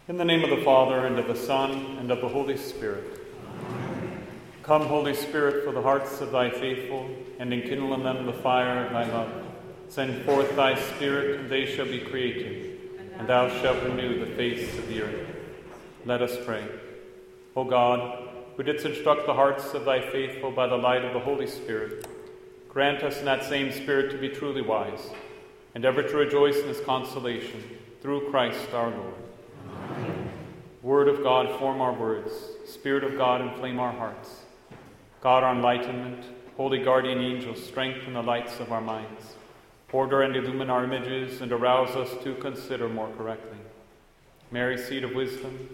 In the name of the Father, and of the Son, and of the Holy Spirit. Amen. Come, Holy Spirit, for the hearts of thy faithful, and enkindle in them the fire of thy love. Send forth thy Spirit, and they shall be created, and thou shalt renew the face of the earth. Let us pray. O God, who didst instruct the hearts of thy faithful by the light of the Holy Spirit, grant us in that same Spirit to be truly wise, and ever to rejoice in his consolation, through Christ our Lord. Amen. Word of God, form our words. Spirit of God, inflame our hearts. God, our enlightenment, holy guardian angels, strengthen the lights of our minds. Order and illumine our images, and arouse us to consider more correctly. Mary, seat of wisdom,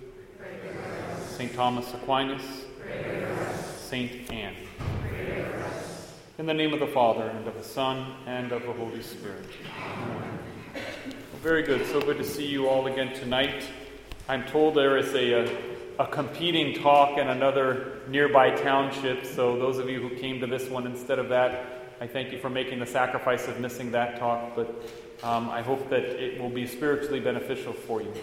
St. Thomas Aquinas, St. Anne. In the name of the Father, and of the Son, and of the Holy Spirit. Amen. Very good. So good to see you all again tonight. I'm told there is a competing talk in another nearby township, so those of you who came to this one instead of that, I thank you for making the sacrifice of missing that talk, but I hope that it will be spiritually beneficial for you.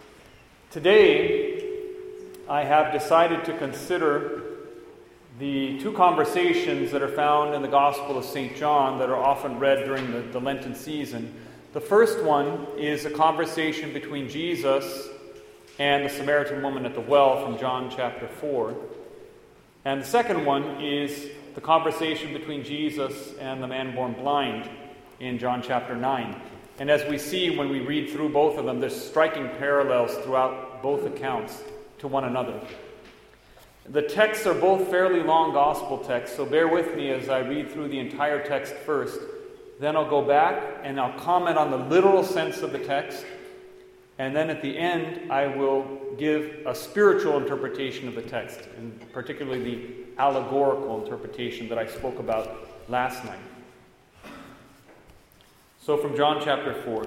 Today, I have decided to consider the two conversations that are found in the Gospel of St. John that are often read during the Lenten season. The first one is a conversation between Jesus and the Samaritan woman at the well from John chapter 4. And the second one is the conversation between Jesus and the man born blind in John chapter 9. And as we see when we read through both of them, there's striking parallels throughout both accounts to one another. The texts are both fairly long gospel texts, so bear with me as I read through the entire text first. Then I'll go back and I'll comment on the literal sense of the text. And then at the end, I will give a spiritual interpretation of the text, and particularly the allegorical interpretation that I spoke about last night. So from John chapter 4.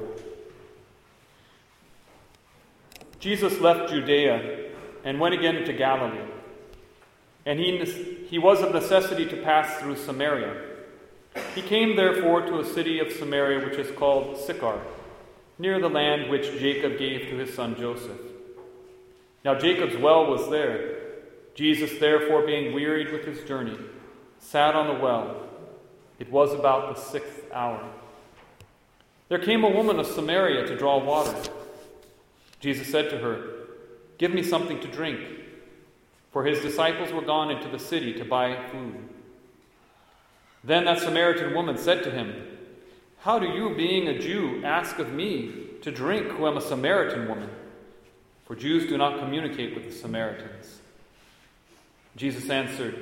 Jesus left Judea and went again into Galilee. And he was of necessity to pass through Samaria. He came therefore to a city of Samaria which is called Sychar, near the land which Jacob gave to his son Joseph. Now Jacob's well was there. Jesus, therefore, being wearied with his journey, sat on the well. It was about the 6th hour. There came a woman of Samaria to draw water. Jesus said to her, "Give me something to drink," for his disciples were gone into the city to buy food. Then that Samaritan woman said to him, "How do you, being a Jew, ask of me to drink, who am a Samaritan woman?" For Jews do not communicate with the Samaritans. Jesus answered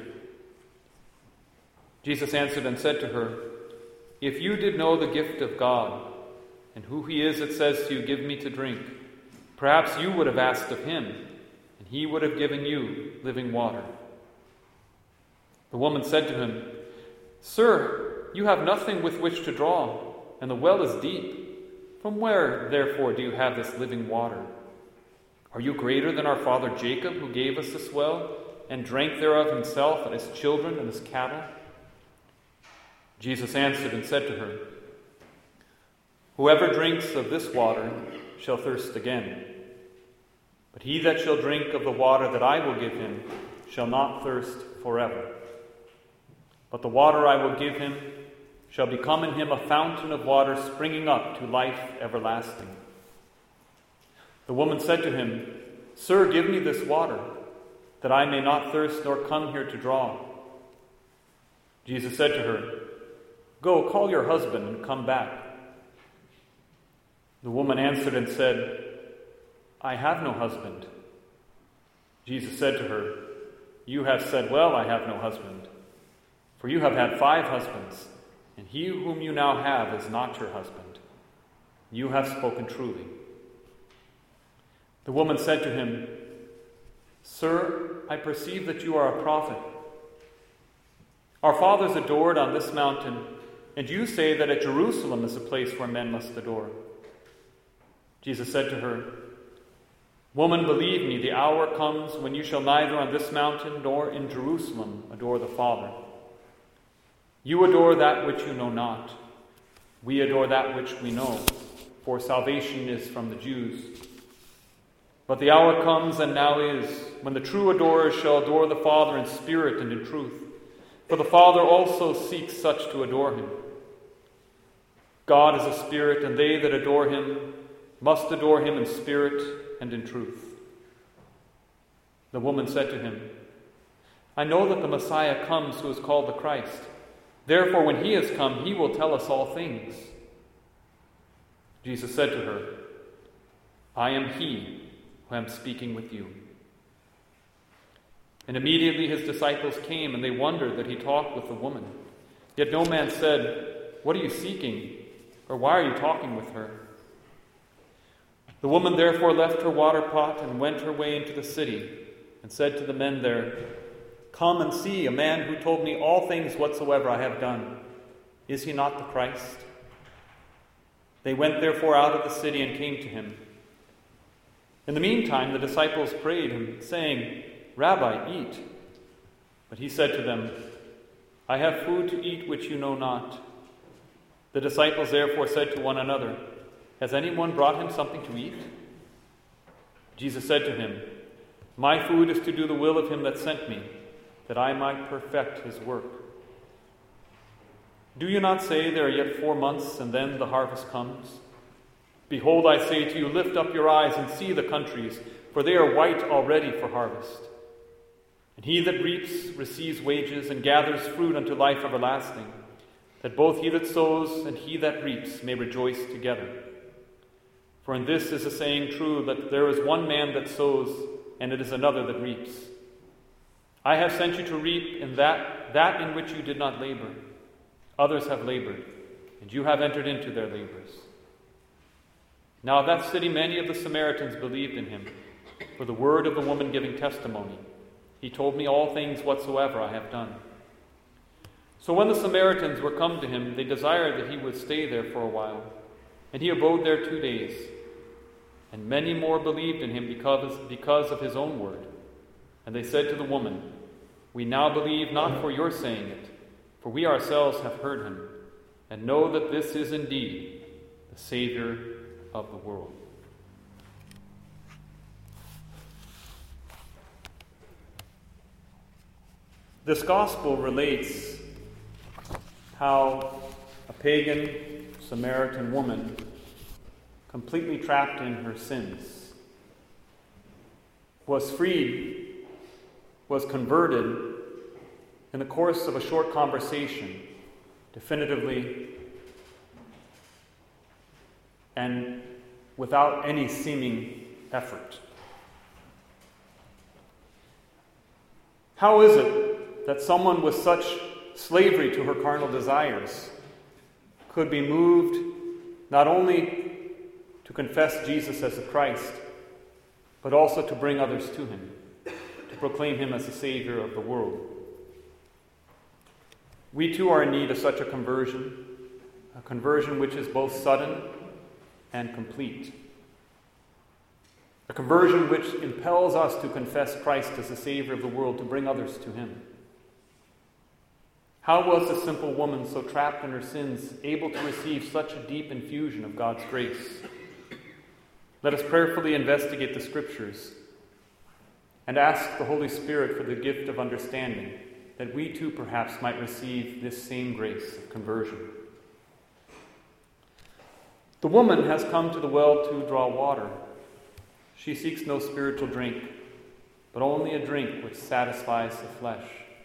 and said to her, "If you did know the gift of God, and who he is that says to you, 'Give me to drink,' perhaps you would have asked of him, and he would have given you living water." The woman said to him, "Sir, you have nothing with which to draw, and the well is deep. From where, therefore, do you have this living water? Are you greater than our father Jacob, who gave us this well, and drank thereof himself, and his children, and his cattle?" Jesus answered and said to her, "Whoever drinks of this water shall thirst again. But he that shall drink of the water that I will give him shall not thirst forever. But the water I will give him shall become in him a fountain of water springing up to life everlasting." The woman said to him, "Sir, give me this water, that I may not thirst nor come here to draw." Jesus said to her, "Go, call your husband and come back." The woman answered and said, "I have no husband." Jesus said to her, "You have said well, I have no husband. For you have had 5 husbands, and he whom you now have is not your husband. You have spoken truly." The woman said to him, "Sir, I perceive that you are a prophet. Our fathers adored on this mountain, and you say that at Jerusalem is the place where men must adore." Jesus said to her, "Woman, believe me, the hour comes when you shall neither on this mountain nor in Jerusalem adore the Father. You adore that which you know not. We adore that which we know, for salvation is from the Jews. But the hour comes, and now is, when the true adorers shall adore the Father in spirit and in truth. For the Father also seeks such to adore him. God is a spirit, and they that adore him must adore him in spirit and in truth. The woman said to him, I know that the Messiah comes, who is called the Christ. Therefore, when he has come, he will tell us all things. Jesus said to her, I am he who am speaking with you. And immediately his disciples came, and they wondered that he talked with the woman. Yet no man said, What are you seeking? Or why are you talking with her? The woman therefore left her water pot and went her way into the city, and said to the men there, Come and see a man who told me all things whatsoever I have done. Is he not the Christ? They went therefore out of the city and came to him. In the meantime, the disciples prayed him, saying, Rabbi, eat. But he said to them, I have food to eat which you know not. The disciples therefore said to one another, Has anyone brought him something to eat? Jesus said to him, My food is to do the will of him that sent me, that I might perfect his work. Do you not say, There are yet 4 months, and then the harvest comes? Behold, I say to you, lift up your eyes and see the countries, for they are white already for harvest. And he that reaps receives wages, and gathers fruit unto life everlasting, that both he that sows and he that reaps may rejoice together. For in this is a saying true, that there is one man that sows, and it is another that reaps. I have sent you to reap in that in which you did not labor. Others have labored, and you have entered into their labors. Now of that city many of the Samaritans believed in him, for the word of the woman giving testimony. He told me all things whatsoever I have done. So when the Samaritans were come to him, they desired that he would stay there for a while. And he abode there 2 days. And many more believed in him because of his own word. And they said to the woman, We now believe not for your saying it, for we ourselves have heard him, and know that this is indeed the Savior of the world. This gospel relates how a pagan Samaritan woman, completely trapped in her sins, was freed, was converted in the course of a short conversation, definitively and without any seeming effort. How is it that someone with such slavery to her carnal desires could be moved not only to confess Jesus as the Christ, but also to bring others to him, to proclaim him as the Savior of the world? We too are in need of such a conversion which is both sudden and complete. A conversion which impels us to confess Christ as the Savior of the world, to bring others to him. How was the simple woman, so trapped in her sins, able to receive such a deep infusion of God's grace? Let us prayerfully investigate the Scriptures and ask the Holy Spirit for the gift of understanding, that we too perhaps might receive this same grace of conversion. The woman has come to the well to draw water. She seeks no spiritual drink, but only a drink which satisfies the flesh.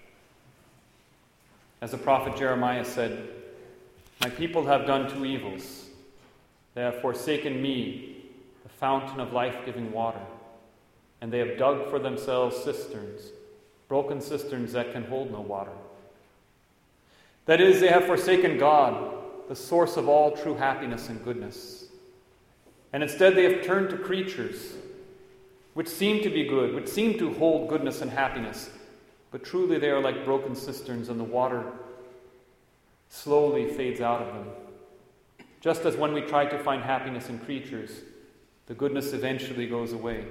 As the prophet Jeremiah said, My people have done 2 evils. They have forsaken me, the fountain of life-giving water, and they have dug for themselves cisterns, broken cisterns that can hold no water. That is, they have forsaken God, the source of all true happiness and goodness. And instead they have turned to creatures which seem to be good, which seem to hold goodness and happiness, but truly they are like broken cisterns, and the water slowly fades out of them. Just as when we try to find happiness in creatures, the goodness eventually goes away.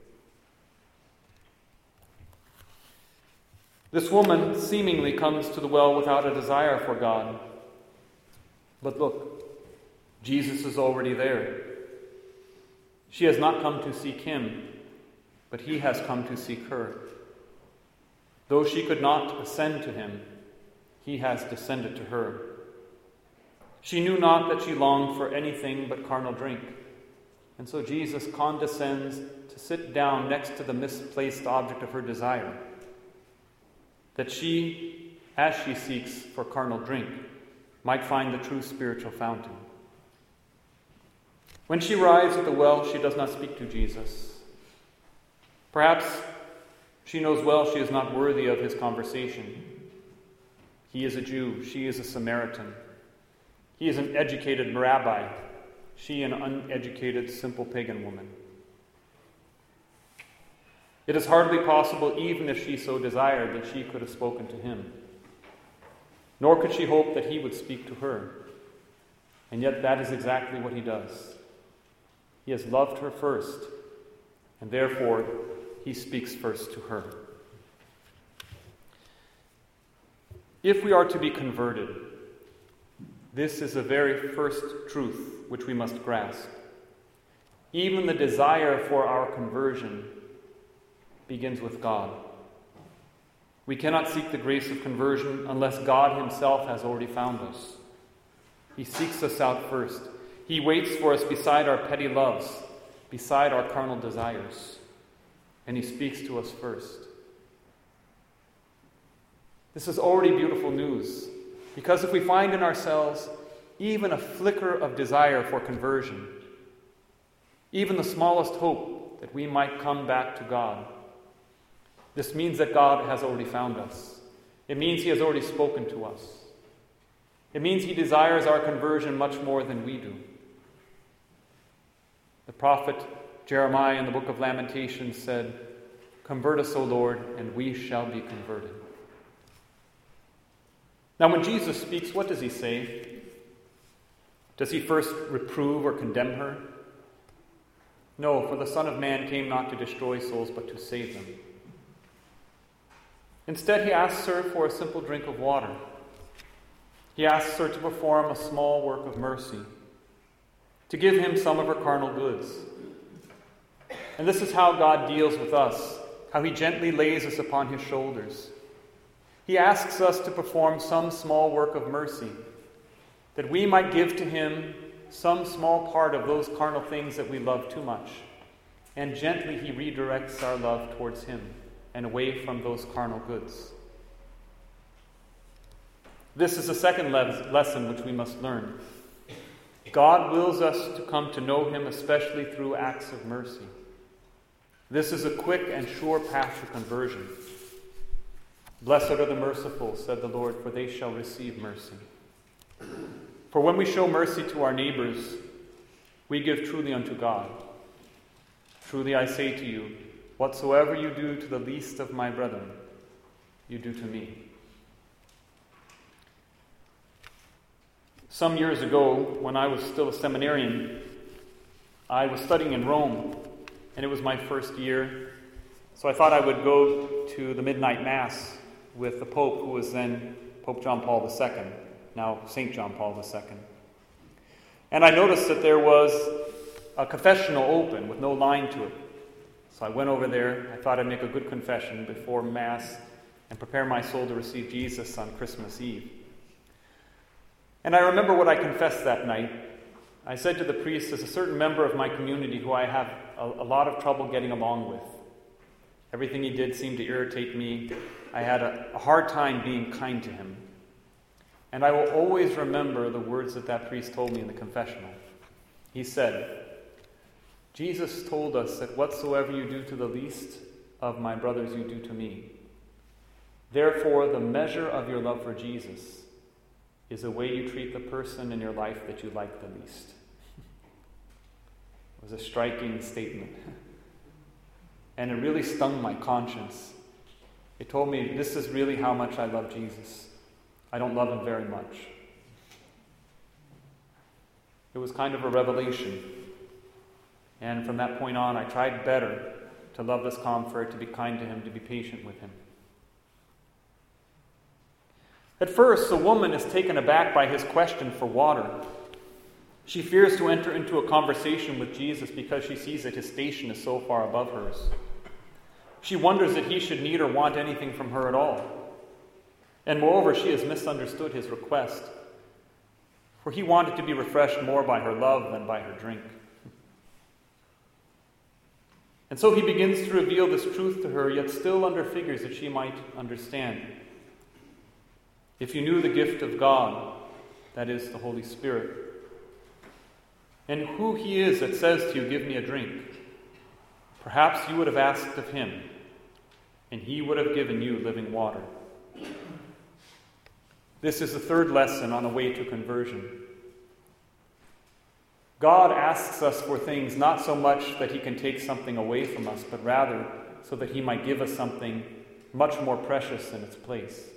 This woman seemingly comes to the well without a desire for God. But look, Jesus is already there. She has not come to seek him, but he has come to seek her. Though she could not ascend to him, he has descended to her. She knew not that she longed for anything but carnal drink, and so Jesus condescends to sit down next to the misplaced object of her desire, that she, as she seeks for carnal drink, might find the true spiritual fountain. When she arrives at the well, she does not speak to Jesus. Perhaps she knows well she is not worthy of his conversation. He is a Jew, she is a Samaritan. He is an educated rabbi, she an uneducated, simple pagan woman. It is hardly possible, even if she so desired, that she could have spoken to him. Nor could she hope that he would speak to her. And yet that is exactly what he does. He has loved her first, and therefore he speaks first to her. If we are to be converted, this is the very first truth which we must grasp. Even the desire for our conversion begins with God. We cannot seek the grace of conversion unless God himself has already found us. He seeks us out first. He waits for us beside our petty loves, beside our carnal desires, and he speaks to us first. This is already beautiful news, because if we find in ourselves even a flicker of desire for conversion, even the smallest hope that we might come back to God, this means that God has already found us. It means he has already spoken to us. It means he desires our conversion much more than we do. The prophet Jeremiah in the book of Lamentations said, "Convert us, O Lord, and we shall be converted." Now, when Jesus speaks, what does he say? Does he first reprove or condemn her? No, for the Son of Man came not to destroy souls, but to save them. Instead, he asks her for a simple drink of water. He asks her to perform a small work of mercy, to give him some of her carnal goods. And this is how God deals with us, how he gently lays us upon his shoulders. He asks us to perform some small work of mercy, that we might give to him some small part of those carnal things that we love too much. And gently he redirects our love towards him and away from those carnal goods. This is the second lesson which we must learn. God wills us to come to know him, especially through acts of mercy. This is a quick and sure path to conversion. "Blessed are the merciful," said the Lord, "for they shall receive mercy." For when we show mercy to our neighbors, we give truly unto God. Truly I say to you, whatsoever you do to the least of my brethren, you do to me. Some years ago, when I was still a seminarian, I was studying in Rome, and it was my first year, so I thought I would go to the midnight Mass with the Pope, who was then Pope John Paul II, now St. John Paul II. And I noticed that there was a confessional open with no line to it. So I went over there. I thought I'd make a good confession before Mass and prepare my soul to receive Jesus on Christmas Eve. And I remember what I confessed that night. I said to the priest, "There's a certain member of my community who I have a lot of trouble getting along with. Everything he did seemed to irritate me. I had a hard time being kind to him. And I will always remember the words that priest told me in the confessional. He said, Jesus told us that whatsoever you do to the least of my brothers, you do to me. Therefore, the measure of your love for Jesus is the way you treat the person in your life that you like the least." It was a striking statement. And it really stung my conscience. It told me, this is really how much I love Jesus. I don't love him very much. It was kind of a revelation. And from that point on, I tried better to love this convert, to be kind to him, to be patient with him. At first, the woman is taken aback by his question for water. She fears to enter into a conversation with Jesus because she sees that his station is so far above hers. She wonders that he should need or want anything from her at all. And moreover, she has misunderstood his request, for he wanted to be refreshed more by her love than by her drink. And so he begins to reveal this truth to her, yet still under figures that she might understand. If you knew the gift of God, that is the Holy Spirit, and who he is that says to you, "Give me a drink," perhaps you would have asked of him, and he would have given you living water. This is the third lesson on the way to conversion. God asks us for things not so much that he can take something away from us, but rather so that he might give us something much more precious in its place.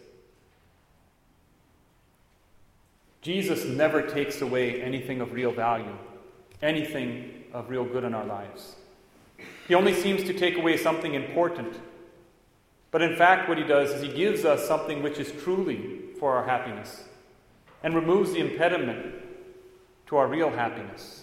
Jesus never takes away anything of real value, anything of real good in our lives. He only seems to take away something important. But in fact, what he does is he gives us something which is truly for our happiness and removes the impediment to our real happiness.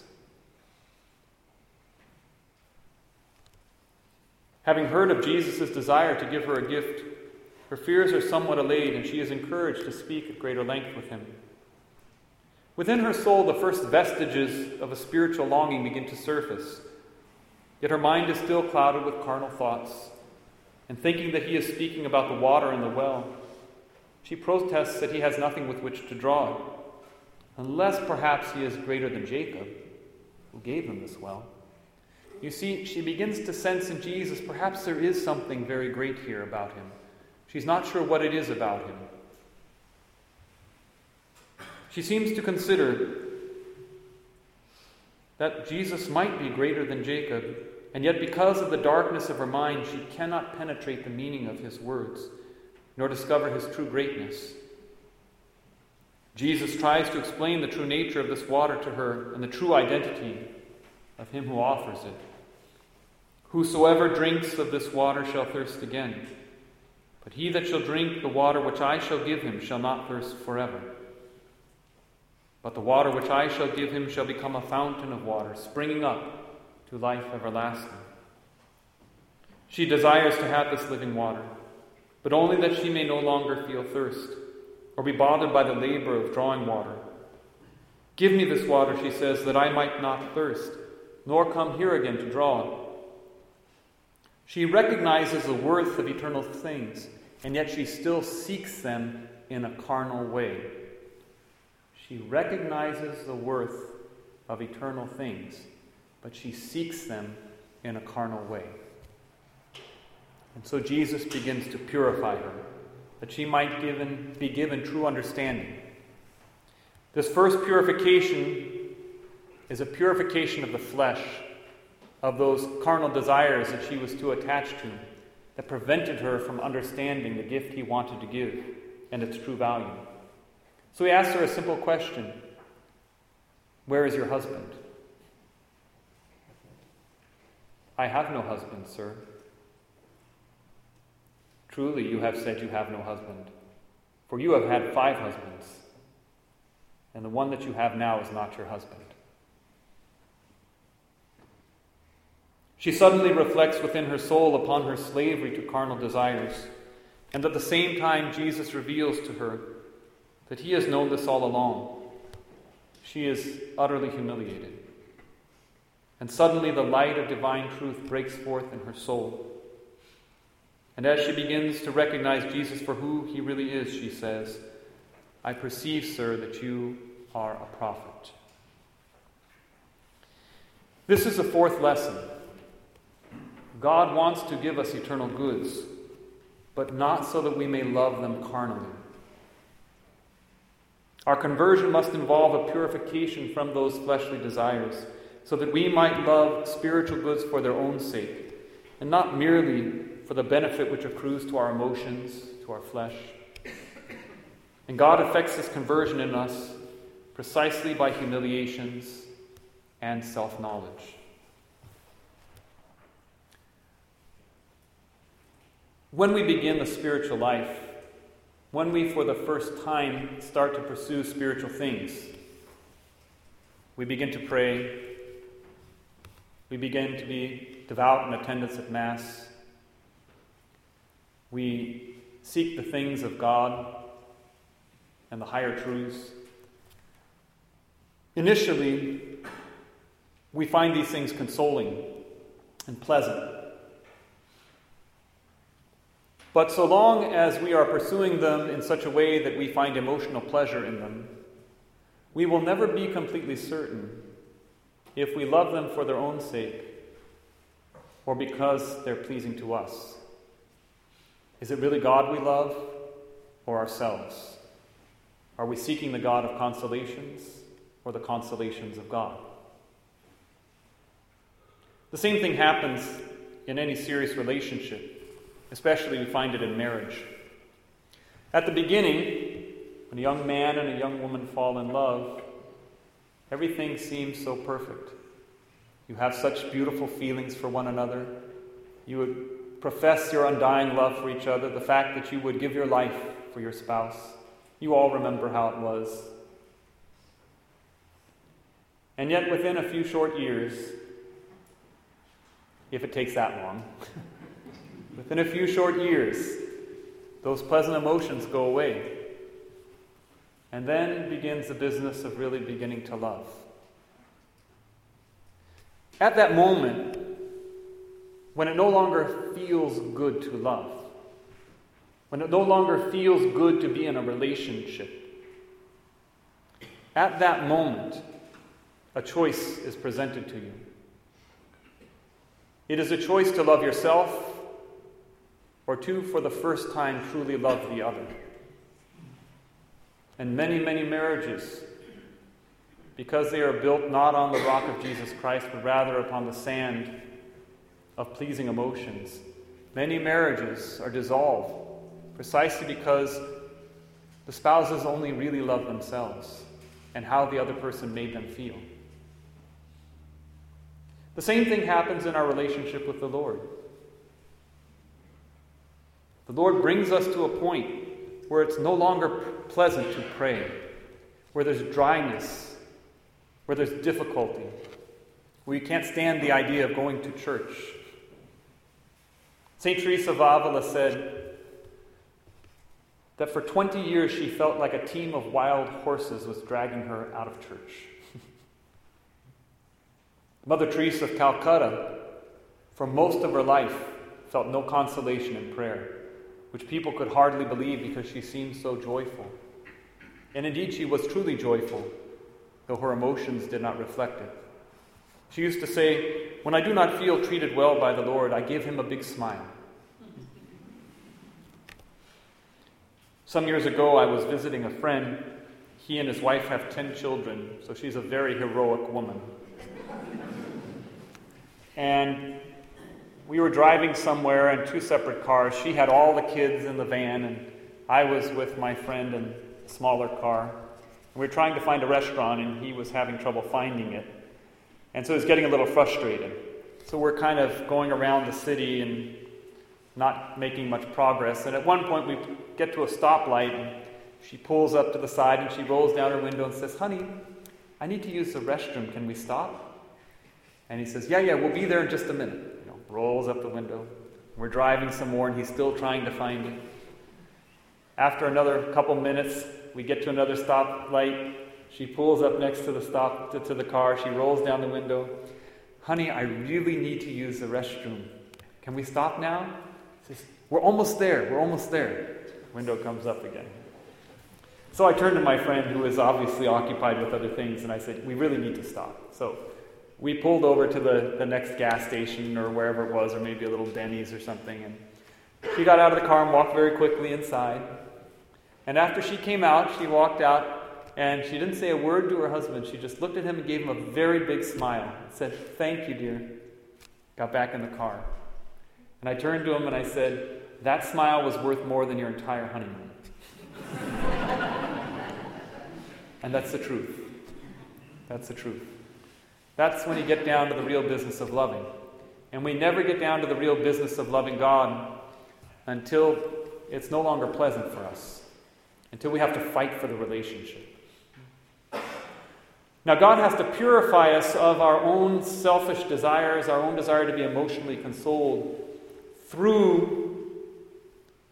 Having heard of Jesus' desire to give her a gift, her fears are somewhat allayed, and she is encouraged to speak at greater length with him. Within her soul, the first vestiges of a spiritual longing begin to surface, yet her mind is still clouded with carnal thoughts, and thinking that he is speaking about the water in the well, she protests that he has nothing with which to draw it, unless perhaps he is greater than Jacob, who gave him this well. You see, she begins to sense in Jesus perhaps there is something very great here about him. She's not sure what it is about him. She seems to consider that Jesus might be greater than Jacob, and yet because of the darkness of her mind, she cannot penetrate the meaning of his words, nor discover his true greatness. Jesus tries to explain the true nature of this water to her and the true identity of him who offers it. "Whosoever drinks of this water shall thirst again, but he that shall drink the water which I shall give him shall not thirst forever. But the water which I shall give him shall become a fountain of water, springing up to life everlasting." She desires to have this living water, but only that she may no longer feel thirst, or be bothered by the labor of drawing water. "Give me this water," she says, "that I might not thirst, nor come here again to draw it." She recognizes the worth of eternal things, and yet she still seeks them in a carnal way. She recognizes the worth of eternal things, but she seeks them in a carnal way. And so Jesus begins to purify her, that she might be given true understanding. This first purification is a purification of the flesh, of those carnal desires that she was too attached to, that prevented her from understanding the gift he wanted to give and its true value. So he asks her a simple question: "Where is your husband?" "I have no husband, sir." "Truly, you have said you have no husband, for you have had 5 husbands, and the one that you have now is not your husband." She suddenly reflects within her soul upon her slavery to carnal desires, and at the same time Jesus reveals to her that he has known this all along. She is utterly humiliated. And suddenly the light of divine truth breaks forth in her soul. And as she begins to recognize Jesus for who he really is, she says, "I perceive, sir, that you are a prophet." This is the fourth lesson. God wants to give us eternal goods, but not so that we may love them carnally. Our conversion must involve a purification from those fleshly desires, so that we might love spiritual goods for their own sake, and not merely for the benefit which accrues to our emotions, to our flesh. And God effects this conversion in us precisely by humiliations and self-knowledge. When we begin the spiritual life, when we for the first time start to pursue spiritual things, we begin to pray, we begin to be devout in attendance at Mass, We seek the things of God and the higher truths. Initially, we find these things consoling and pleasant. But so long as we are pursuing them in such a way that we find emotional pleasure in them, we will never be completely certain if we love them for their own sake or because they're pleasing to us. Is it really God we love or ourselves? Are we seeking the God of consolations or the consolations of God? The same thing happens in any serious relationship. Especially we find it in marriage. At the beginning, when a young man and a young woman fall in love, everything seems so perfect. You have such beautiful feelings for one another. You would profess your undying love for each other, the fact that you would give your life for your spouse. You all remember how it was. And yet within a few short years, if it takes that long, within a few short years, those pleasant emotions go away. And then begins the business of really beginning to love. At that moment, when it no longer feels good to love, when it no longer feels good to be in a relationship, at that moment, a choice is presented to you. It is a choice to love yourself or to, for the first time, truly love the other. And many, many marriages, because they are built not on the rock of Jesus Christ, but rather upon the sand of pleasing emotions, many marriages are dissolved precisely because the spouses only really love themselves and how the other person made them feel. The same thing happens in our relationship with the Lord. The Lord brings us to a point where it's no longer pleasant to pray, where there's dryness, where there's difficulty, where you can't stand the idea of going to church. St. Teresa of Avila said that for 20 years she felt like a team of wild horses was dragging her out of church. Mother Teresa of Calcutta, for most of her life, felt no consolation in prayer, which people could hardly believe because she seemed so joyful. And indeed she was truly joyful, though her emotions did not reflect it. She used to say, "When I do not feel treated well by the Lord, I give him a big smile." Some years ago, I was visiting a friend. He and his wife have 10 children, so she's a very heroic woman. And we were driving somewhere in 2 separate cars. She had all the kids in the van, and I was with my friend in a smaller car. We were trying to find a restaurant, and he was having trouble finding it. And so he was getting a little frustrated. So we're kind of going around the city and not making much progress. And at one point, we get to a stoplight, and she pulls up to the side, and she rolls down her window and says, "Honey, I need to use the restroom. Can we stop?" And he says, yeah, we'll be there in just a minute. Rolls up the window. We're driving some more, and he's still trying to find it. After another couple minutes, we get to another stoplight. She pulls up next to the car. She rolls down the window. "Honey, I really need to use the restroom. Can we stop now?" She says, We're almost there. Window comes up again. So I turned to my friend, who is obviously occupied with other things, and I said, "We really need to stop." So we pulled over to the next gas station or wherever it was, or maybe a little Denny's or something. And she got out of the car and walked very quickly inside. And after she came out, she walked out, and she didn't say a word to her husband. She just looked at him and gave him a very big smile and said, "Thank you, dear." Got back in the car. And I turned to him and I said, "That smile was worth more than your entire honeymoon." And that's the truth. That's the truth. That's when you get down to the real business of loving. And we never get down to the real business of loving God until it's no longer pleasant for us, until we have to fight for the relationship. Now, God has to purify us of our own selfish desires, our own desire to be emotionally consoled, through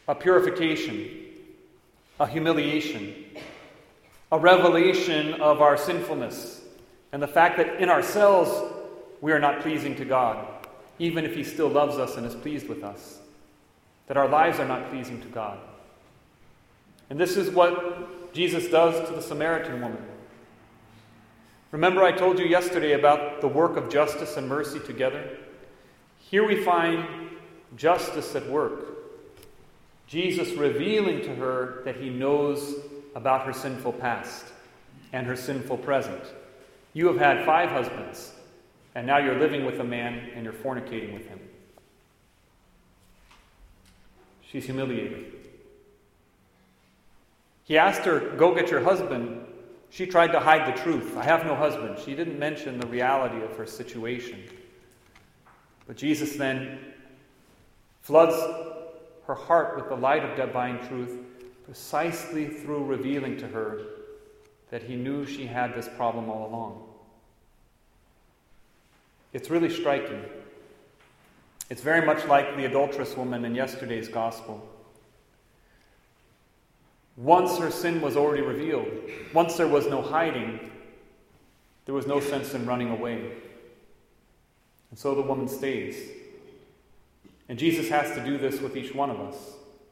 a purification, a humiliation, a revelation of our sinfulness, and the fact that in ourselves we are not pleasing to God, even if He still loves us and is pleased with us, that our lives are not pleasing to God. And this is what Jesus does to the Samaritan woman. Remember I told you yesterday about the work of justice and mercy together? Here we find justice at work. Jesus revealing to her that He knows about her sinful past and her sinful present. You have had 5 husbands, and now you're living with a man and you're fornicating with him. She's humiliated. He asked her, go get your husband. She tried to hide the truth. I have no husband. She didn't mention the reality of her situation. But Jesus then floods her heart with the light of divine truth, precisely through revealing to her that He knew she had this problem all along. It's really striking. It's very much like the adulterous woman in yesterday's gospel. Once her sin was already revealed, once there was no hiding, there was no sense in running away. And so the woman stays. And Jesus has to do this with each one of us.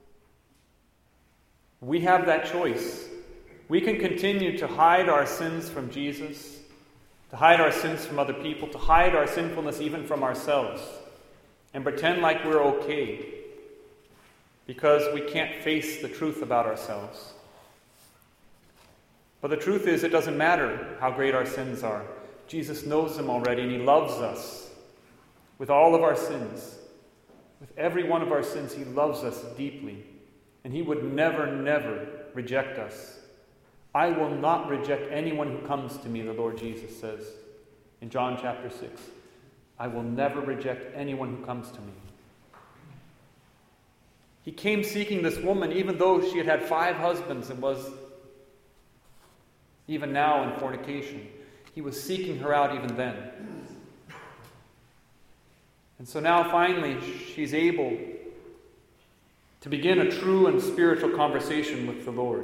We have that choice. We can continue to hide our sins from Jesus, to hide our sins from other people, to hide our sinfulness even from ourselves, and pretend like we're okay because we can't face the truth about ourselves. But the truth is, it doesn't matter how great our sins are. Jesus knows them already, and He loves us with all of our sins. With every one of our sins, He loves us deeply. And He would never, never reject us. I will not reject anyone who comes to me, the Lord Jesus says in John chapter 6. I will never reject anyone who comes to me. He came seeking this woman even though she had had 5 husbands and was even now in fornication. He was seeking her out even then. And so now finally she's able to begin a true and spiritual conversation with the Lord.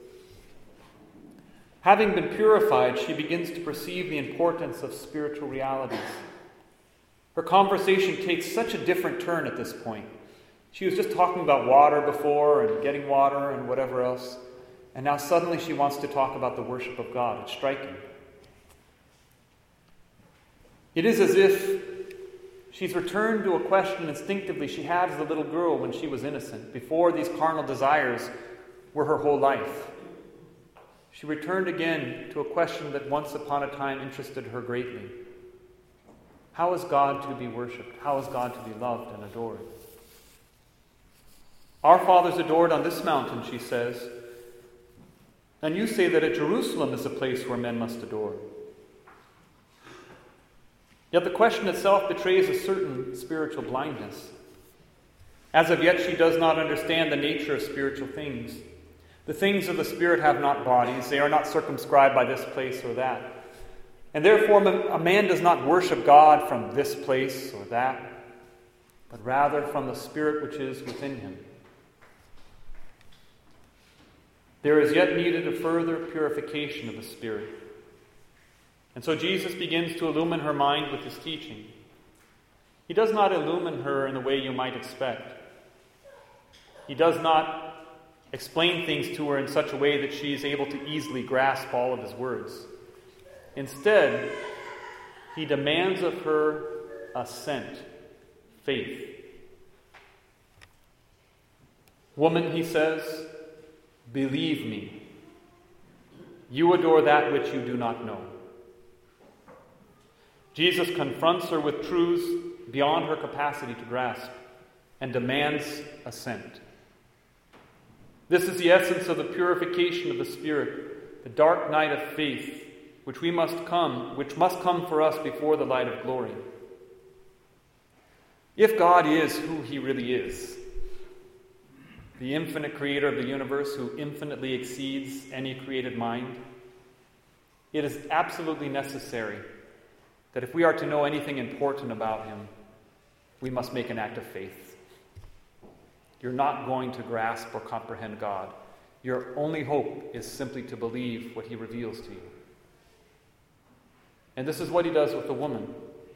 Having been purified, she begins to perceive the importance of spiritual realities. Her conversation takes such a different turn at this point. She was just talking about water before and getting water and whatever else. And now suddenly she wants to talk about the worship of God. It's striking. It is as if she's returned to a question instinctively she had as a little girl when she was innocent, before these carnal desires were her whole life. She returned again to a question that once upon a time interested her greatly. How is God to be worshipped? How is God to be loved and adored? Our Father's adored on this mountain, she says, and you say that at Jerusalem is a place where men must adore. Yet the question itself betrays a certain spiritual blindness. As of yet, she does not understand the nature of spiritual things. The things of the Spirit have not bodies. They are not circumscribed by this place or that. And therefore, a man does not worship God from this place or that, but rather from the Spirit which is within him. There is yet needed a further purification of the Spirit. And so Jesus begins to illumine her mind with his teaching. He does not illumine her in the way you might expect. He does not explain things to her in such a way that she is able to easily grasp all of his words. Instead, he demands of her assent, faith. Woman, he says, believe me. You adore that which you do not know. Jesus confronts her with truths beyond her capacity to grasp and demands assent. This is the essence of the purification of the Spirit, the dark night of faith, which must come for us before the light of glory. If God is who he really is, the infinite creator of the universe who infinitely exceeds any created mind, it is absolutely necessary that if we are to know anything important about him, we must make an act of faith. you're not going to grasp or comprehend God. Your only hope is simply to believe what he reveals to you. And this is what he does with the woman.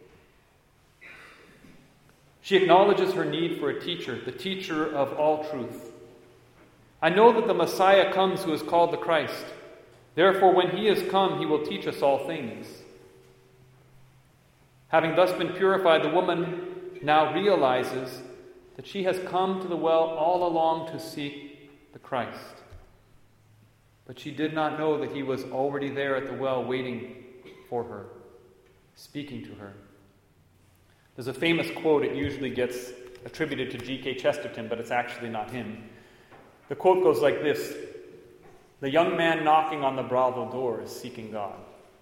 She acknowledges her need for a teacher, the teacher of all truth. I know that the Messiah comes who is called the Christ. Therefore, when he is come, he will teach us all things. Having thus been purified, the woman now realizes that she has come to the well all along to seek the Christ. But she did not know that he was already there at the well waiting for her, speaking to her. There's a famous quote, it usually gets attributed to G.K. Chesterton, but it's actually not him. The quote goes like this: "The young man knocking on the brothel door is seeking God."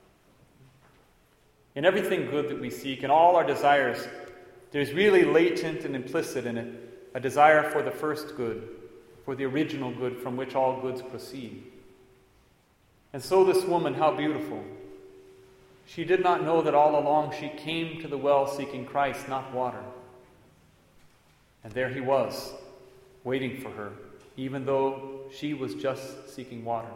In everything good that we seek, in all our desires, there's really latent and implicit in it a desire for the first good, for the original good from which all goods proceed. And so this woman, how beautiful. She did not know that all along she came to the well seeking Christ, not water. And there he was, waiting for her, even though she was just seeking water.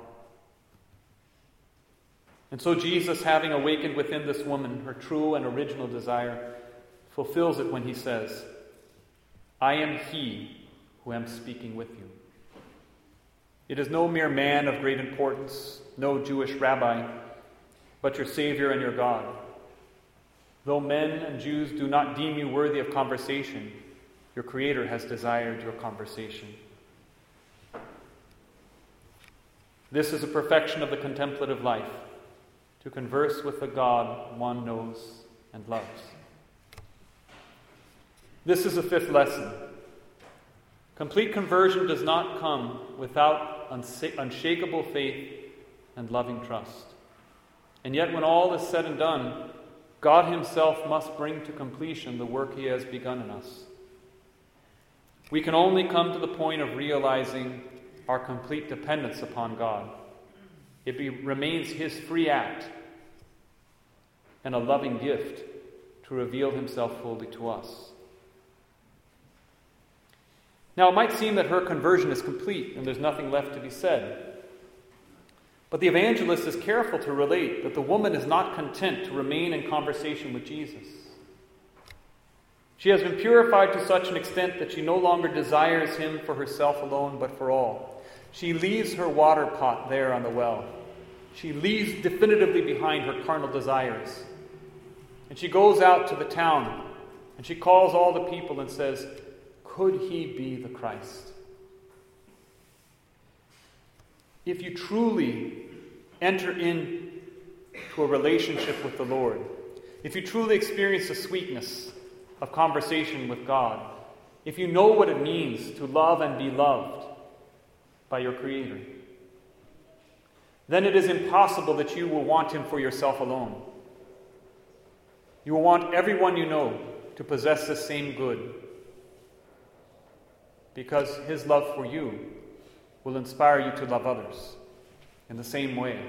And so Jesus, having awakened within this woman her true and original desire, fulfills it when he says, "I am he who am speaking with you." It is no mere man of great importance, no Jewish rabbi, but your Savior and your God. Though men and Jews do not deem you worthy of conversation, your Creator has desired your conversation. This is a perfection of the contemplative life, to converse with the God one knows and loves. This is the fifth lesson. Complete conversion does not come without unshakable faith and loving trust. And yet, when all is said and done, God himself must bring to completion the work he has begun in us. We can only come to the point of realizing our complete dependence upon God. It remains his free act and a loving gift to reveal himself fully to us. Now, it might seem that her conversion is complete and there's nothing left to be said. But the evangelist is careful to relate that the woman is not content to remain in conversation with Jesus. She has been purified to such an extent that she no longer desires him for herself alone, but for all. She leaves her water pot there on the well. She leaves definitively behind her carnal desires. And she goes out to the town, and she calls all the people and says, "Could he be the Christ?" If you truly enter into a relationship with the Lord, if you truly experience the sweetness of conversation with God, if you know what it means to love and be loved by your Creator, then it is impossible that you will want him for yourself alone. You will want everyone you know to possess the same good, because his love for you will inspire you to love others in the same way.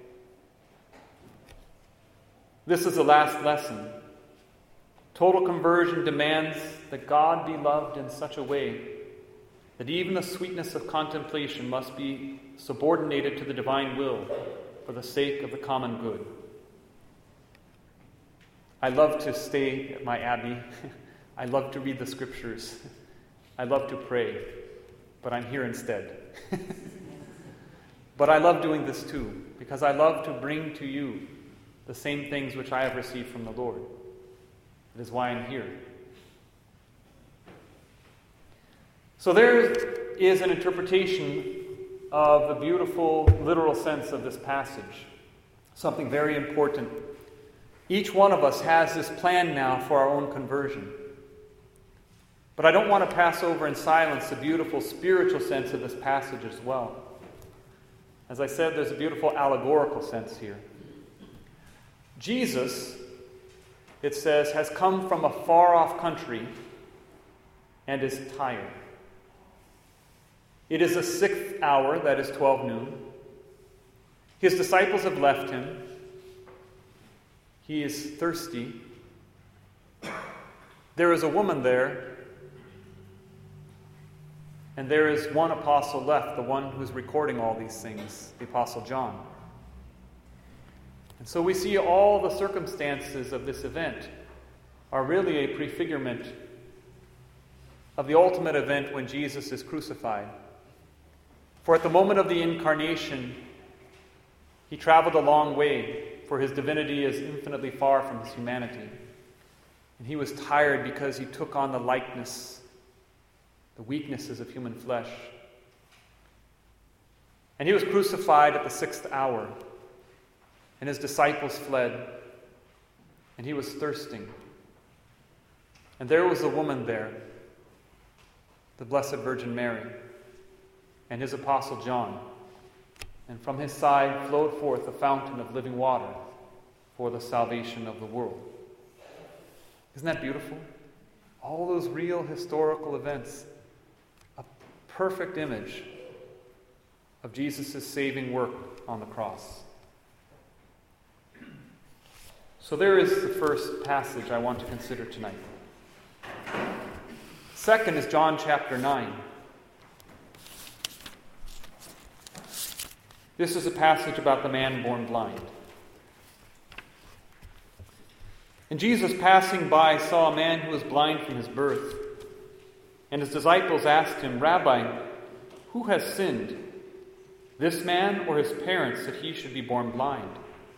This is the last lesson. Total conversion demands that God be loved in such a way that even the sweetness of contemplation must be subordinated to the divine will for the sake of the common good. I love to stay at my abbey. I love to read the scriptures. I love to pray, but I'm here instead. But I love doing this too, because I love to bring to you the same things which I have received from the Lord. It is why I'm here. So there is an interpretation of the beautiful literal sense of this passage, something very important. Each one of us has this plan now for our own conversion. But I don't want to pass over in silence the beautiful spiritual sense of this passage as well. As I said, there's a beautiful allegorical sense here. Jesus, it says, has come from a far-off country and is tired. It is the 6th hour, that is 12 noon. His disciples have left him. He is thirsty. There is a woman there And there is one apostle left, the one who is recording all these things, the Apostle John. And so we see all the circumstances of this event are really a prefigurement of the ultimate event when Jesus is crucified. For at the moment of the incarnation, he traveled a long way, for his divinity is infinitely far from his humanity. And he was tired because he took on the likeness, the weaknesses of human flesh. And he was crucified at the 6th hour, and his disciples fled, and he was thirsting. And there was a woman there, the Blessed Virgin Mary, and his apostle John. And from his side flowed forth a fountain of living water for the salvation of the world. Isn't that beautiful? All those real historical events, a perfect image of Jesus' saving work on the cross. So there is the first passage I want to consider tonight. Second is John chapter 9. This is a passage about the man born blind. And Jesus, passing by, saw a man who was blind from his birth. And his disciples asked him, "Rabbi, who has sinned, this man or his parents, that he should be born blind?"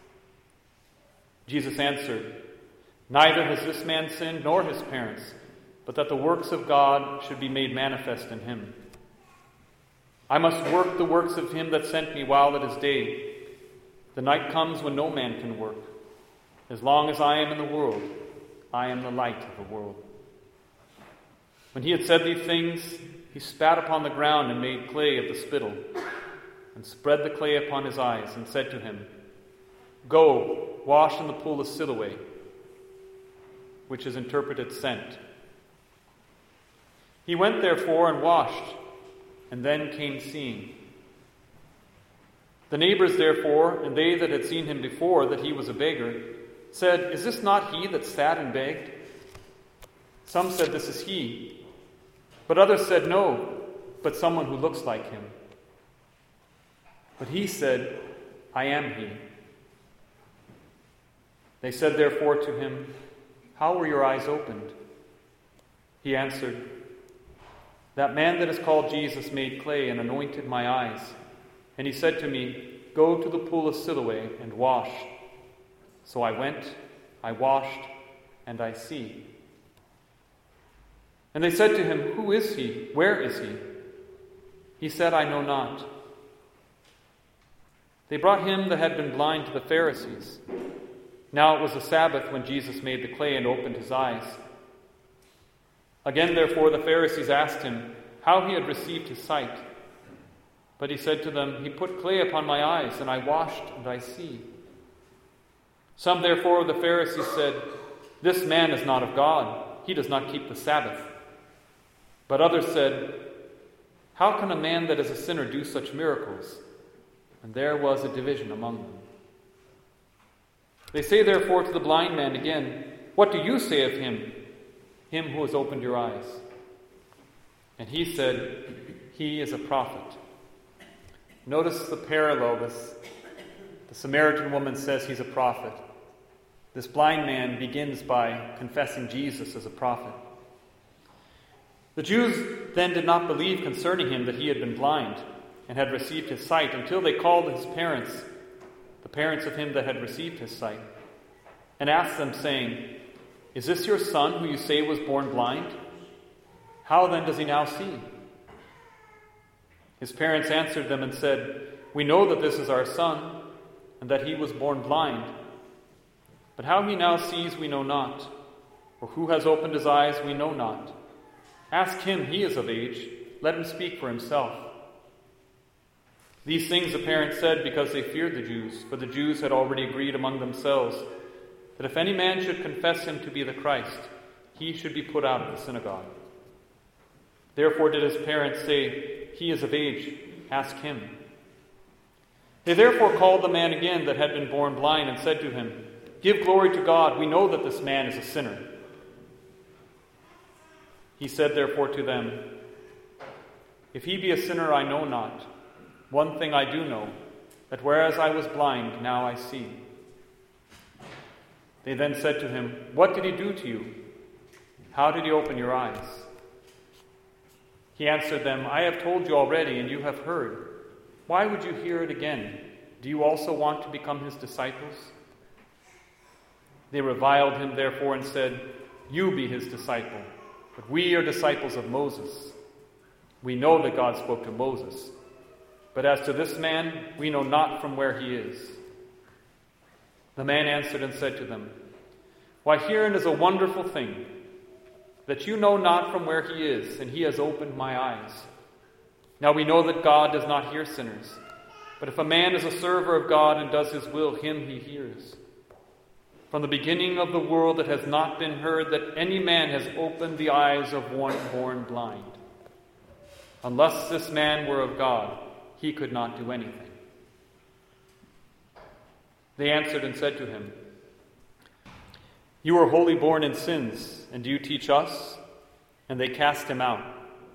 Jesus answered, "Neither has this man sinned nor his parents, but that the works of God should be made manifest in him. I must work the works of him that sent me while it is day. The night comes when no man can work. As long as I am in the world, I am the light of the world." When he had said these things, he spat upon the ground and made clay of the spittle, and spread the clay upon his eyes, and said to him, "Go, wash in the pool of Siloam," which is interpreted sent. He went therefore and washed, and then came seeing. The neighbors therefore, and they that had seen him before, that he was a beggar, said, "Is this not he that sat and begged?" Some said, "This is he." But others said, "No, but someone who looks like him." But he said, "I am he." They said therefore to him, "How were your eyes opened?" He answered, "That man that is called Jesus made clay and anointed my eyes. And he said to me, 'Go to the pool of Siloam and wash.' So I went, I washed, and I see." And they said to him, "Who is he? Where is he?" He said, "I know not." They brought him that had been blind to the Pharisees. Now it was the Sabbath when Jesus made the clay and opened his eyes. Again, therefore, the Pharisees asked him how he had received his sight. But he said to them, "He put clay upon my eyes, and I washed, and I see." Some, therefore, of the Pharisees said, "This man is not of God. He does not keep the Sabbath." But others said, "How can a man that is a sinner do such miracles?" And there was a division among them. They say therefore to the blind man again, "What do you say of him who has opened your eyes?" And he said, "He is a prophet." Notice the parallel. The Samaritan woman says he's a prophet. This blind man begins by confessing Jesus as a prophet. The Jews then did not believe concerning him that he had been blind and had received his sight, until they called his parents, the parents of him that had received his sight, and asked them, saying, "Is this your son who you say was born blind? How then does he now see?" His parents answered them and said, "We know that this is our son, and that he was born blind. But how he now sees we know not, or who has opened his eyes we know not. Ask him, he is of age, let him speak for himself." These things the parents said because they feared the Jews, for the Jews had already agreed among themselves that if any man should confess him to be the Christ, he should be put out of the synagogue. Therefore did his parents say, "He is of age, ask him." They therefore called the man again that had been born blind and said to him, "Give glory to God, we know that this man is a sinner." He said therefore to them, If he be a sinner, I know not. One thing I do know, that whereas I was blind, now I see." They then said to him, "What did he do to you? How did he open your eyes?" He answered them, "I have told you already, and you have heard. Why would you hear it again? Do you also want to become his disciples?" They reviled him, therefore, and said, "You be his disciple, but we are disciples of Moses. We know that God spoke to Moses. But as to this man, we know not from where he is." The man answered and said to them, "Why, herein is a wonderful thing, that you know not from where he is, and he has opened my eyes. Now we know that God does not hear sinners, but if a man is a server of God and does his will, him he hears. From the beginning of the world it has not been heard that any man has opened the eyes of one born blind. Unless this man were of God, he could not do anything." They answered and said to him, "You were wholly born in sins, and do you teach us?" And they cast him out.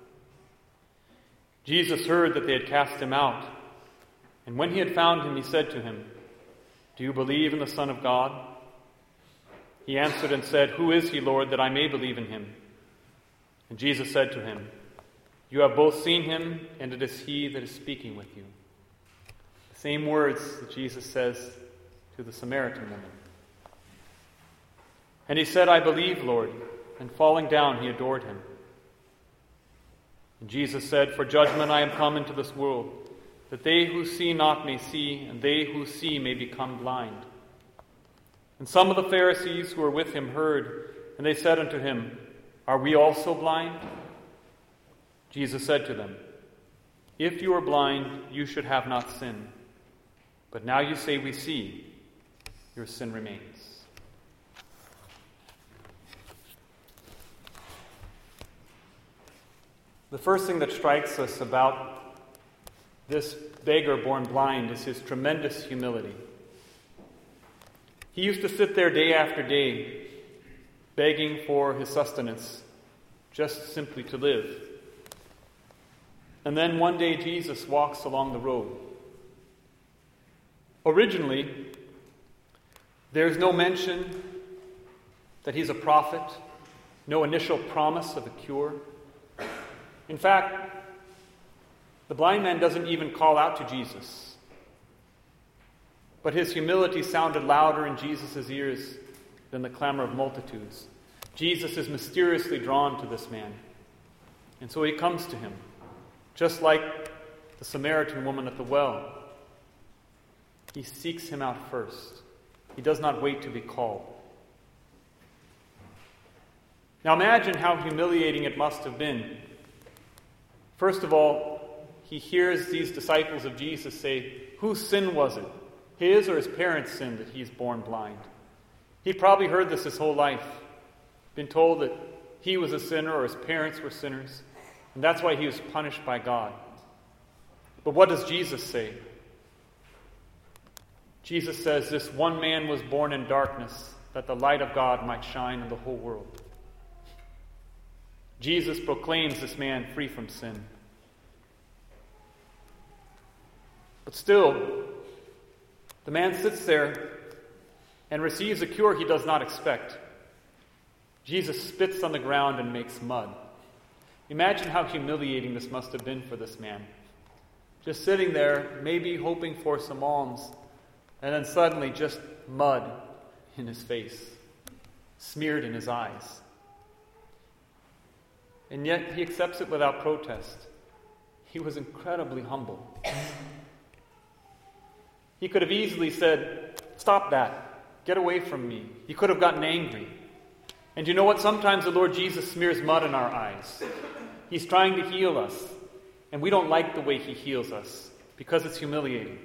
Jesus heard that they had cast him out, and when he had found him, he said to him, "Do you believe in the Son of God?" He answered and said, "Who is he, Lord, that I may believe in him?" And Jesus said to him, "You have both seen him, and it is he that is speaking with you." The same words that Jesus says to the Samaritan woman. And he said, "I believe, Lord," and falling down he adored him. And Jesus said, "For judgment I am come into this world, that they who see not may see, and they who see may become blind." And some of the Pharisees who were with him heard, and they said unto him, "Are we also blind?" Jesus said to them, "If you were blind, you should have not sinned. But now you say we see, your sin remains." The first thing that strikes us about this beggar born blind is his tremendous humility. He used to sit there day after day, begging for his sustenance, just simply to live. And then one day Jesus walks along the road. Originally, there's no mention that he's a prophet, no initial promise of a cure. In fact, the blind man doesn't even call out to Jesus. But his humility sounded louder in Jesus' ears than the clamor of multitudes. Jesus is mysteriously drawn to this man. And so he comes to him, just like the Samaritan woman at the well. He seeks him out first. He does not wait to be called. Now imagine how humiliating it must have been. First of all, he hears these disciples of Jesus say, "Whose sin was it? His or his parents' sin that he's born blind?" He'd probably heard this his whole life, been told that he was a sinner or his parents were sinners, and that's why he was punished by God. But what does Jesus say? Jesus says, "This one man was born in darkness, that the light of God might shine in the whole world." Jesus proclaims this man free from sin. But still, the man sits there and receives a cure he does not expect. Jesus spits on the ground and makes mud. Imagine how humiliating this must have been for this man. Just sitting there, maybe hoping for some alms, and then suddenly just mud in his face, smeared in his eyes. And yet he accepts it without protest. He was incredibly humble. He could have easily said, "Stop that. Get away from me." He could have gotten angry. And you know what? Sometimes the Lord Jesus smears mud in our eyes. He's trying to heal us. And we don't like the way he heals us because it's humiliating.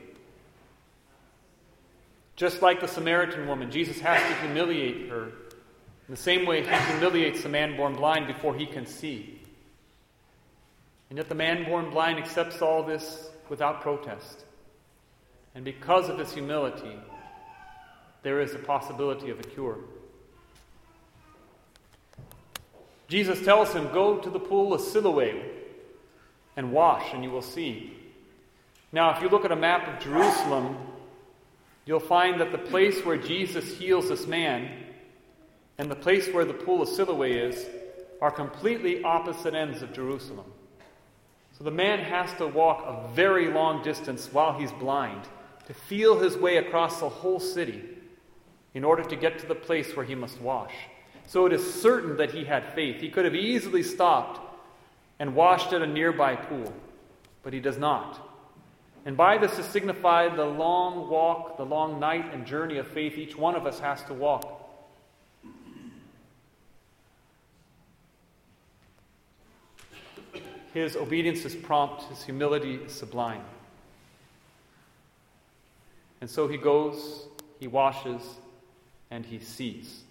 Just like the Samaritan woman, Jesus has to humiliate her in the same way he humiliates the man born blind before he can see. And yet the man born blind accepts all this without protest. And because of his humility, there is a possibility of a cure. Jesus tells him, "Go to the pool of Siloam." and wash, and you will see. Now, if you look at a map of Jerusalem, you'll find that the place where Jesus heals this man and the place where the pool of Siloé is are completely opposite ends of Jerusalem. So the man has to walk a very long distance while he's blind to feel his way across the whole city in order to get to the place where he must wash. So it is certain that he had faith. He could have easily stopped and washed at a nearby pool, but he does not. And by this is signified the long walk, the long night and journey of faith each one of us has to walk. His obedience is prompt, his humility is sublime. And so he goes, he washes, and he sees.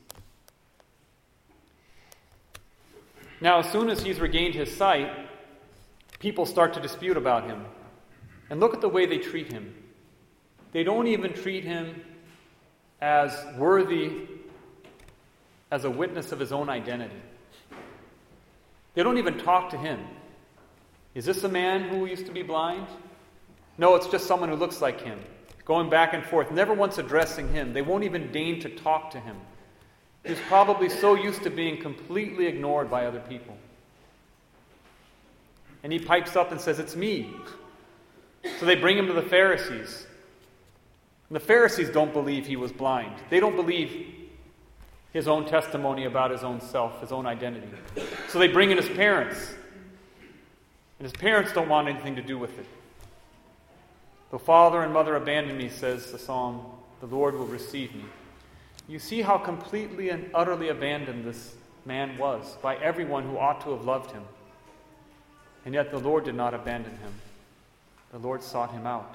Now, as soon as he's regained his sight, people start to dispute about him. And look at the way they treat him. They don't even treat him as worthy as a witness of his own identity. They don't even talk to him. Is this a man who used to be blind? No, it's just someone who looks like him. Going back and forth, never once addressing him. They won't even deign to talk to him. He's probably so used to being completely ignored by other people. And he pipes up and says, "It's me." So they bring him to the Pharisees. And the Pharisees don't believe he was blind. They don't believe his own testimony about his own self, his own identity. So they bring in his parents. And his parents don't want anything to do with it. "Though father and mother abandon me," says the psalm, "the Lord will receive me." You see how completely and utterly abandoned this man was by everyone who ought to have loved him. And yet the Lord did not abandon him. The Lord sought him out.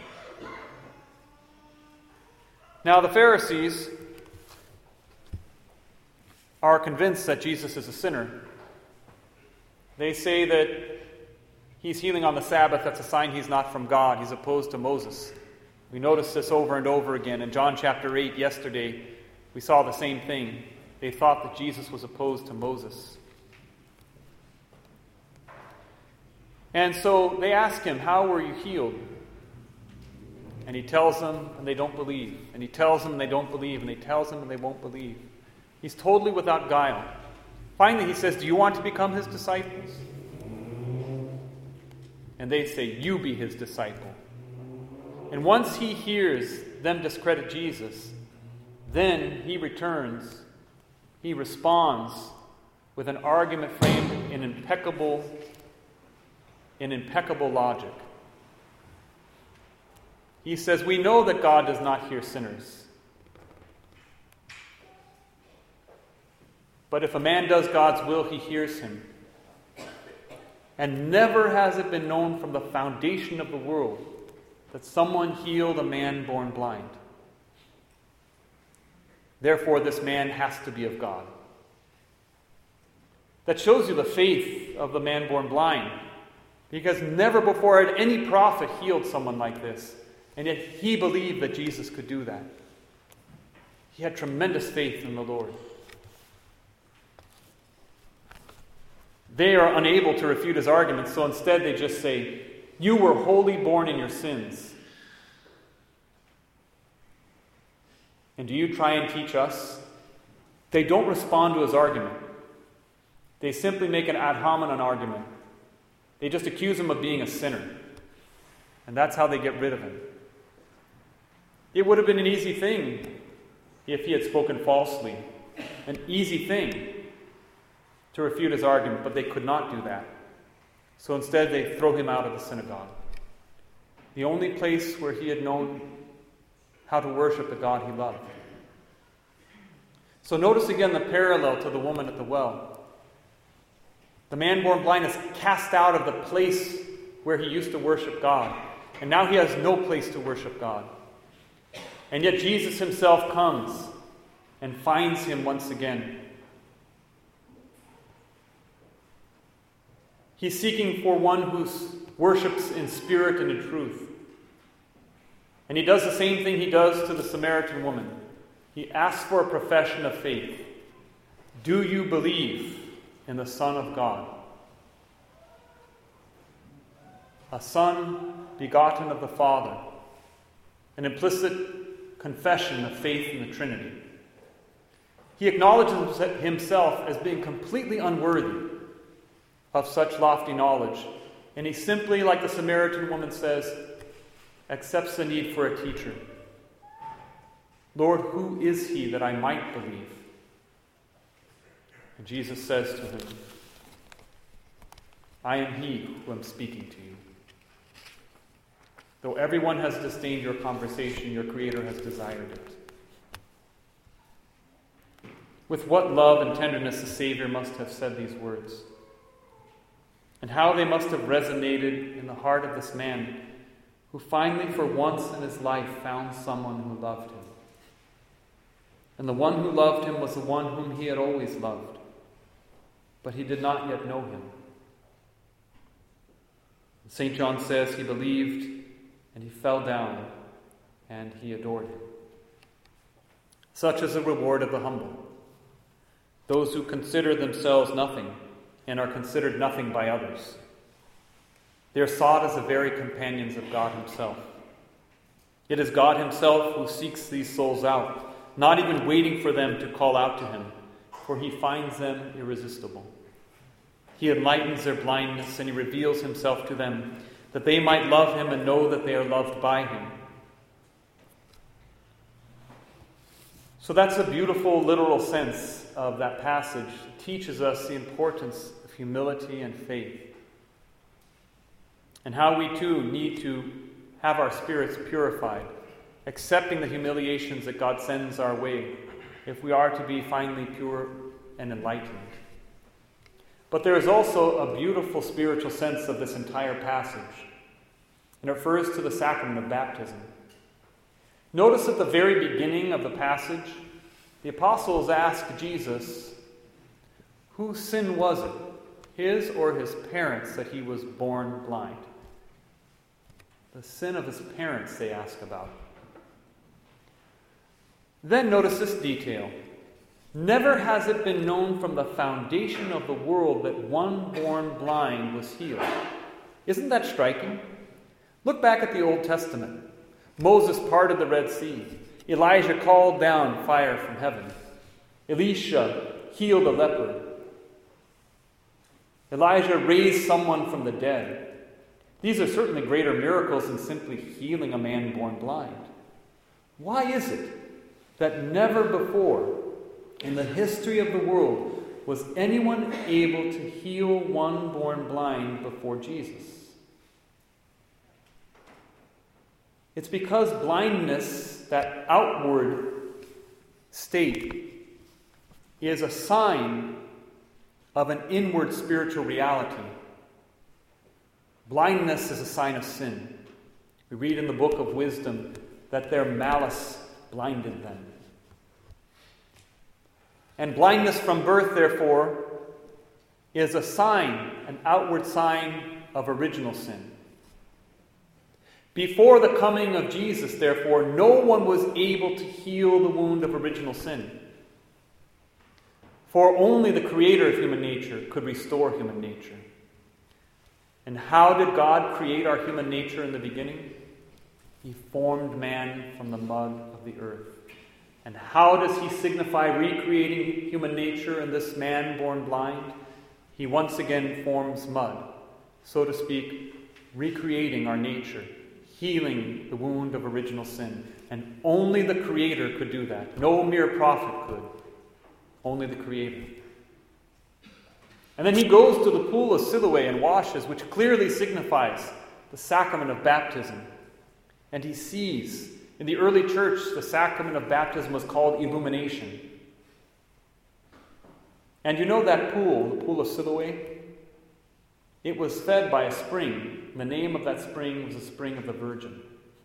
Now the Pharisees are convinced that Jesus is a sinner. They say that he's healing on the Sabbath. That's a sign he's not from God. He's opposed to Moses. We notice this over and over again. In John chapter 8 yesterday, we saw the same thing. They thought that Jesus was opposed to Moses. And so they ask him, "How were you healed?" And he tells them, and they don't believe. And he tells them, and they don't believe. And he tells them, and they won't believe. He's totally without guile. Finally, he says, "Do you want to become his disciples?" And they say, "You be his disciple." And once he hears them discredit Jesus, then he returns, he responds with an argument framed in impeccable logic. He says, "We know that God does not hear sinners. But if a man does God's will, he hears him. And never has it been known from the foundation of the world that someone healed a man born blind. Therefore, this man has to be of God." That shows you the faith of the man born blind, because never before had any prophet healed someone like this, and yet he believed that Jesus could do that. He had tremendous faith in the Lord. They are unable to refute his arguments, so instead they just say, "You were wholly born in your sins. And do you try and teach us?" They don't respond to his argument. They simply make an ad hominem argument. They just accuse him of being a sinner. And that's how they get rid of him. It would have been an easy thing if he had spoken falsely. An easy thing to refute his argument, but they could not do that. So instead they throw him out of the synagogue, the only place where he had known how to worship the God he loved. So notice again the parallel to the woman at the well. The man born blind is cast out of the place where he used to worship God, and now he has no place to worship God. And yet Jesus himself comes and finds him once again. He's seeking for one who worships in spirit and in truth. And he does the same thing he does to the Samaritan woman. He asks for a profession of faith. "Do you believe in the Son of God?" a Son begotten of the Father, an implicit confession of faith in the Trinity. He acknowledges himself as being completely unworthy of such lofty knowledge, and he simply, like the Samaritan woman says, accepts the need for a teacher. Lord, who is he that I might believe? And Jesus says to him, I am he who am speaking to you. Though everyone has disdained your conversation, your Creator has desired it. With what love and tenderness the Savior must have said these words, and how they must have resonated in the heart of this man who finally, for once in his life, found someone who loved him. And the one who loved him was the one whom he had always loved, but he did not yet know him. St. John says he believed, and he fell down, and he adored him. Such is the reward of the humble, those who consider themselves nothing and are considered nothing by others. They are sought as the very companions of God himself. It is God himself who seeks these souls out, not even waiting for them to call out to him, for he finds them irresistible. He enlightens their blindness, and he reveals himself to them, that they might love him and know that they are loved by him. So that's a beautiful literal sense of that passage. It teaches us the importance of humility and faith, and how we too need to have our spirits purified, accepting the humiliations that God sends our way if we are to be finally pure and enlightened. But there is also a beautiful spiritual sense of this entire passage, and it refers to the sacrament of baptism. Notice at the very beginning of the passage, the apostles ask Jesus, whose sin was it, his or his parents, that he was born blind? The sin of his parents they ask about. Then notice this detail. Never has it been known from the foundation of the world that one born blind was healed. Isn't that striking? Look back at the Old Testament. Moses parted the Red Sea. Elijah called down fire from heaven. Elisha healed a leper. Elijah raised someone from the dead. These are certainly greater miracles than simply healing a man born blind. Why is it that never before in the history of the world was anyone able to heal one born blind before Jesus? It's because blindness, that outward state, is a sign of an inward spiritual reality. Blindness is a sign of sin. We read in the book of Wisdom that their malice blinded them. And blindness from birth, therefore, is a sign, an outward sign of original sin. Before the coming of Jesus, therefore, no one was able to heal the wound of original sin. For only the Creator of human nature could restore human nature. And how did God create our human nature in the beginning? He formed man from the mud of the earth. And how does he signify recreating human nature in this man born blind? He once again forms mud, so to speak, recreating our nature, healing the wound of original sin. And only the Creator could do that. No mere prophet could. Only the Creator. And then he goes to the pool of Siloé and washes, which clearly signifies the sacrament of baptism. And he sees, in the early church, the sacrament of baptism was called illumination. And you know that pool, the pool of Siloé? It was fed by a spring. The name of that spring was the spring of the Virgin.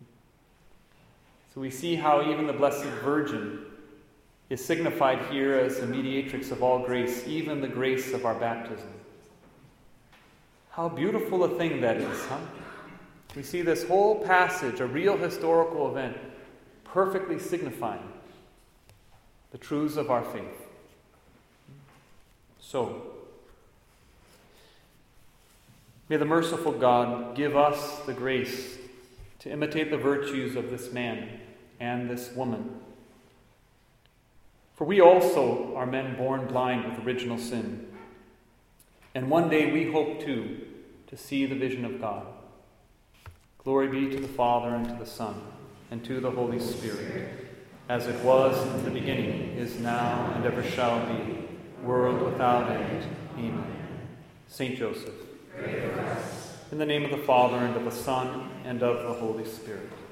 So we see how even the Blessed Virgin is signified here as the mediatrix of all grace, even the grace of our baptism. How beautiful a thing that is, huh? We see this whole passage, a real historical event, perfectly signifying the truths of our faith. So, May the merciful God give us the grace to imitate the virtues of this man and this woman. For we also are men born blind with original sin. And one day we hope too to see the vision of God. Glory be to the Father, and to the Son, and to the Holy Spirit, as it was in the beginning, is now, and ever shall be, world without end. Amen. Saint Joseph, pray for us. In the name of the Father, and of the Son, and of the Holy Spirit.